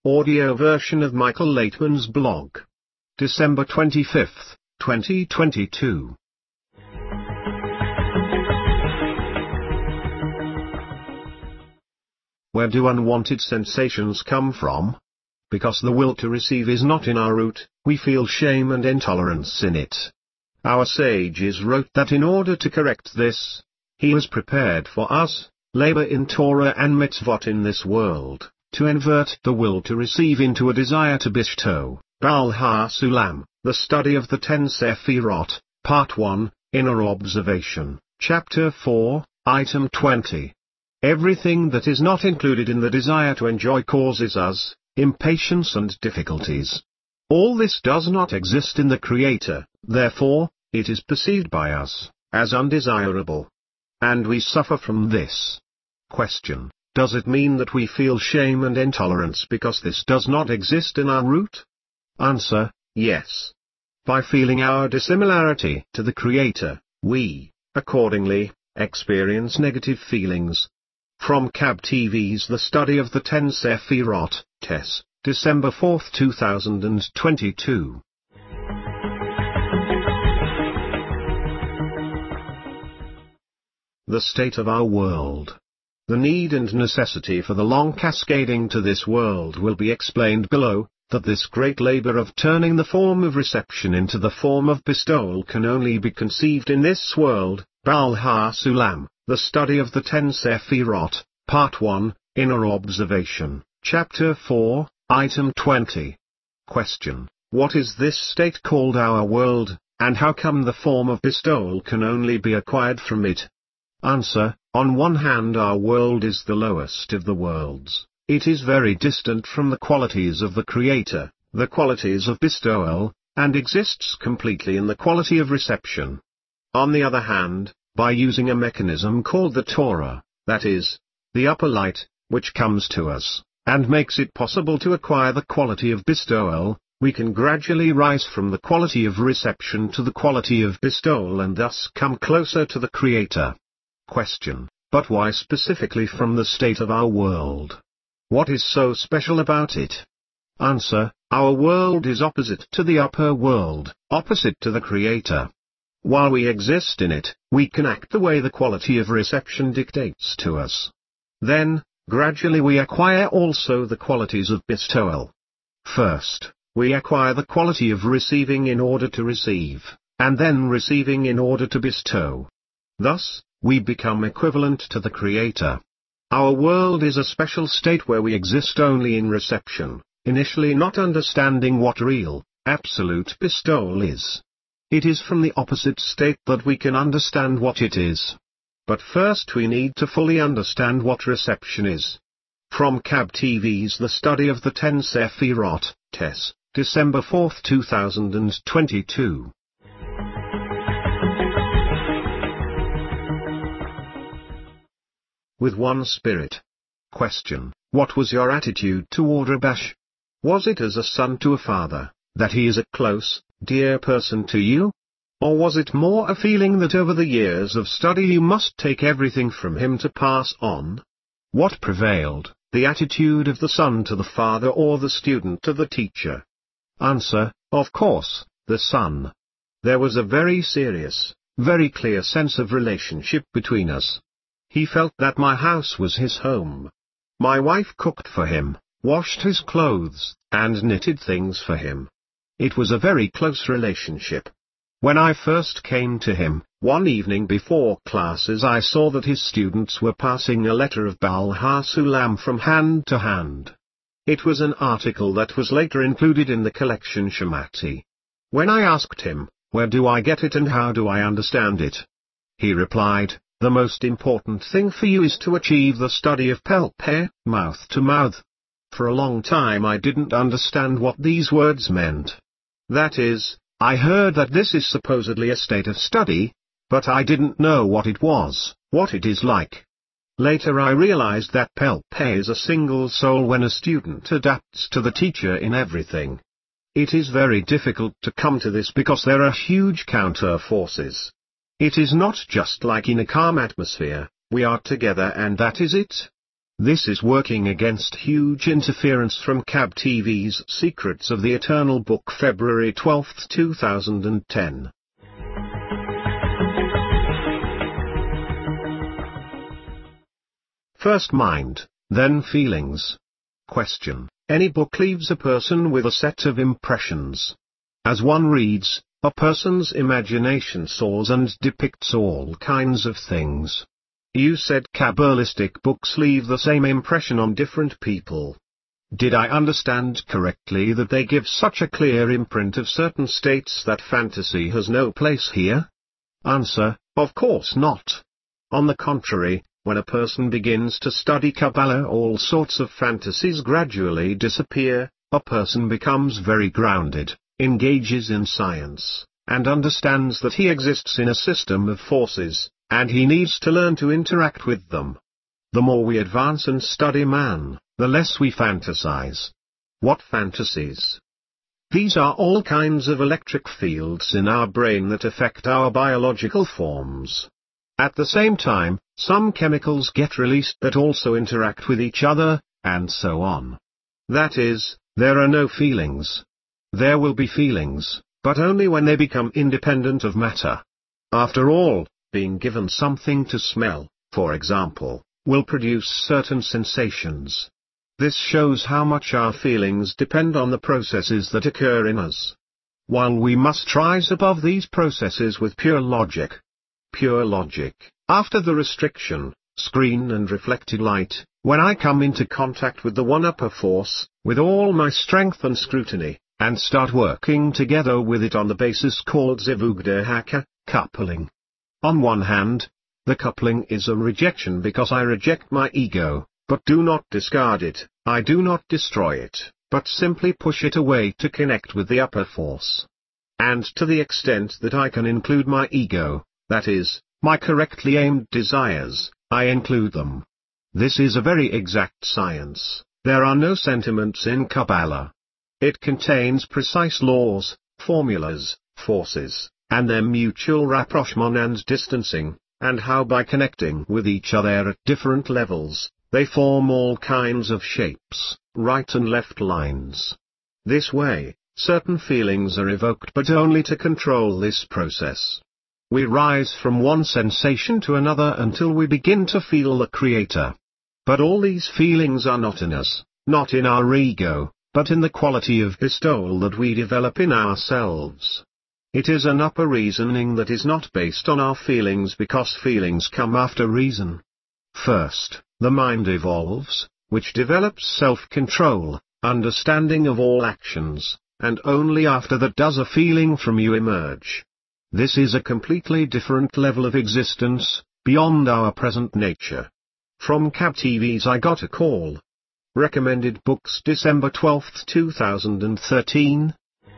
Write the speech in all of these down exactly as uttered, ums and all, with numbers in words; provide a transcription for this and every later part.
audio version of Michael Laitman's blog. December twenty-fifth, twenty twenty-two. Where do unwanted sensations come from? Because the will to receive is not in our root, we feel shame and intolerance in it. Our sages wrote that in order to correct this, He has prepared for us, labor in Torah and mitzvot in this world, to invert the will to receive into a desire to bestow. Baal HaSulam, the study of the ten Sephirot, Part one, Inner Observation, Chapter four, Item twenty. Everything that is not included in the desire to enjoy causes us impatience and difficulties. All this does not exist in the Creator, therefore, it is perceived by us as undesirable. And we suffer from this. Question: does it mean that we feel shame and intolerance because this does not exist in our root? Answer: yes. By feeling our dissimilarity to the Creator, we, accordingly, experience negative feelings. From C A B T V's The Study of the Ten Sephirot, Tess, December fourth two thousand twenty-two. The state of our world. The need and necessity for the long cascading to this world will be explained below, that this great labor of turning the form of reception into the form of bestowal can only be conceived in this world. Baal HaSulam, the study of the ten Sephirot, Part one, Inner Observation, Chapter four, Item twenty. Question: what is this state called our world, and how come the form of bestowal can only be acquired from it? Answer: on one hand, our world is the lowest of the worlds. It is very distant from the qualities of the Creator, the qualities of bestowal, and exists completely in the quality of reception. On the other hand, by using a mechanism called the Torah, that is, the upper light, which comes to us, and makes it possible to acquire the quality of bestowal, we can gradually rise from the quality of reception to the quality of bestowal and thus come closer to the Creator. Question: but why specifically from the state of our world? What is so special about it? Answer: our world is opposite to the upper world, opposite to the Creator. While we exist in it, we can act the way the quality of reception dictates to us. Then, gradually we acquire also the qualities of bestowal. First, we acquire the quality of receiving in order to receive, and then receiving in order to bestow. Thus, we become equivalent to the Creator. Our world is a special state where we exist only in reception, initially not understanding what real, absolute bestowal is. It is from the opposite state that we can understand what it is. But first we need to fully understand what reception is. From C A B T V's The Study of the Ten Sephirot, Tess, December fourth two thousand twenty-two. With one spirit. Question: what was your attitude toward Rabash? Was it as a son to a father, that he is a close, dear person to you? Or was it more a feeling that over the years of study you must take everything from him to pass on? What prevailed, the attitude of the son to the father or the student to the teacher? Answer: of course, the son. There was a very serious, very clear sense of relationship between us. He felt that my house was his home. My wife cooked for him, washed his clothes, and knitted things for him. It was a very close relationship. When I first came to him, one evening before classes, I saw that his students were passing a letter of Baal HaSulam from hand to hand. It was an article that was later included in the collection Shemati. When I asked him, where do I get it and how do I understand it? He replied, the most important thing for you is to achieve the study of Peh, mouth to mouth. For a long time I didn't understand what these words meant. That is, I heard that this is supposedly a state of study, but I didn't know what it was, what it is like. Later I realized that Peh is a single soul when a student adapts to the teacher in everything. It is very difficult to come to this because there are huge counter forces. It is not just like in a calm atmosphere, we are together and that is it. This is working against huge interference from C A B T V's Secrets of the Eternal Book, February twelfth two thousand ten. First mind, then feelings. Question: any book leaves a person with a set of impressions. As one reads, a person's imagination soars and depicts all kinds of things. You said Kabbalistic books leave the same impression on different people. Did I understand correctly that they give such a clear imprint of certain states that fantasy has no place here? Answer: of course not. On the contrary, when a person begins to study Kabbalah, all sorts of fantasies gradually disappear, a person becomes very grounded, engages in science, and understands that he exists in a system of forces, and he needs to learn to interact with them. The more we advance and study man, the less we fantasize. What fantasies? These are all kinds of electric fields in our brain that affect our biological forms. At the same time, some chemicals get released that also interact with each other, and so on. That is, there are no feelings. There will be feelings, but only when they become independent of matter. After all, being given something to smell, for example, will produce certain sensations. This shows how much our feelings depend on the processes that occur in us. While we must rise above these processes with pure logic. Pure logic, after the restriction, screen and reflected light, when I come into contact with the one upper force, with all my strength and scrutiny, and start working together with it on the basis called Zivugdahaka, coupling. On one hand, the coupling is a rejection because I reject my ego, but do not discard it, I do not destroy it, but simply push it away to connect with the upper force. And to the extent that I can include my ego, that is, my correctly aimed desires, I include them. This is a very exact science. There are no sentiments in Kabbalah. It contains precise laws, formulas, forces, and their mutual rapprochement and distancing, and how by connecting with each other at different levels, they form all kinds of shapes, right and left lines. This way, certain feelings are evoked but only to control this process. We rise from one sensation to another until we begin to feel the Creator. But all these feelings are not in us, not in our ego, but in the quality of bestowal that we develop in ourselves. It is an upper reasoning that is not based on our feelings because feelings come after reason. First, the mind evolves, which develops self-control, understanding of all actions, and only after that does a feeling from you emerge. This is a completely different level of existence, beyond our present nature. From C A B T V's I Got a Call. Recommended books December twelfth two thousand thirteen.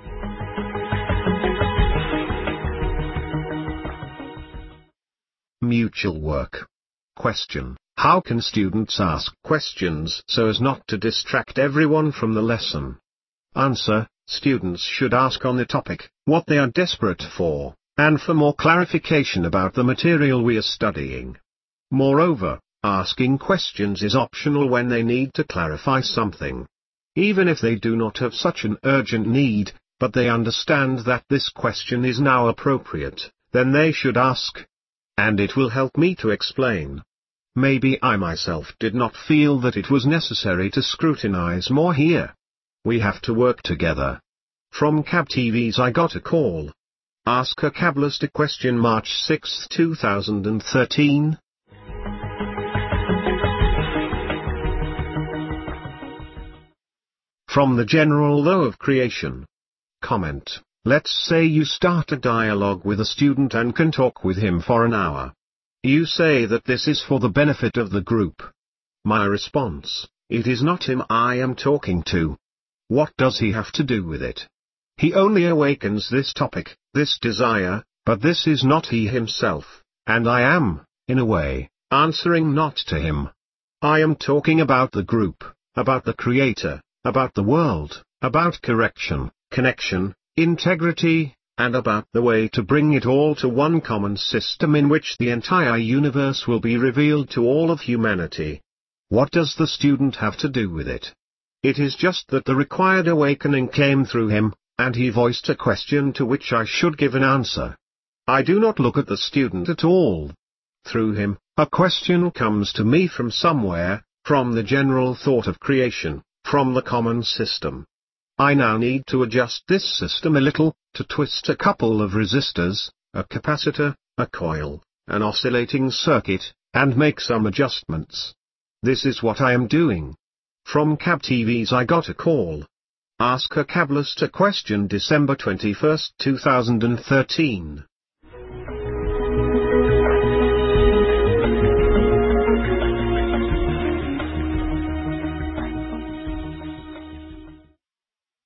Mutual work. Question: how can students ask questions so as not to distract everyone from the lesson? Answer: students should ask on the topic, what they are desperate for, and for more clarification about the material we are studying. Moreover, asking questions is optional when they need to clarify something. Even if they do not have such an urgent need, but they understand that this question is now appropriate, then they should ask. And it will help me to explain. Maybe I myself did not feel that it was necessary to scrutinize more here. We have to work together. From C A B T V's I Got a Call. Ask a Kabbalistic Question, March sixth two thousand thirteen. From the General Law of Creation. Comment: let's say you start a dialogue with a student and can talk with him for an hour. You say that this is for the benefit of the group. My response: it is not him I am talking to. What does he have to do with it? He only awakens this topic, this desire, but this is not he himself, and I am, in a way, answering not to him. I am talking about the group, about the Creator, about the world, about correction, connection, integrity, and about the way to bring it all to one common system in which the entire universe will be revealed to all of humanity. What does the student have to do with it? It is just that the required awakening came through him, and he voiced a question to which I should give an answer. I do not look at the student at all. Through him, a question comes to me from somewhere, from the general thought of creation, from the common system. I now need to adjust this system a little, to twist a couple of resistors, a capacitor, a coil, an oscillating circuit, and make some adjustments. This is what I am doing. From Cab T Vs I got a call. Ask a Cablist a question December twenty-first, two thousand thirteen.